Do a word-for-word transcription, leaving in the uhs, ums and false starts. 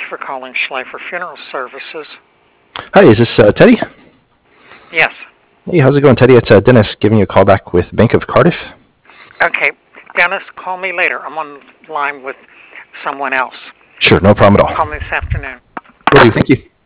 for calling Schleifer Funeral Services. Hi, is this uh, Teddy? Yes. Hey, how's it going, Teddy? It's uh, Dennis giving you a call back with Bank of Cardiff. Okay, Dennis, call me later. I'm on the line with someone else. Sure, no problem at all. Call me this afternoon. Will do, thank you.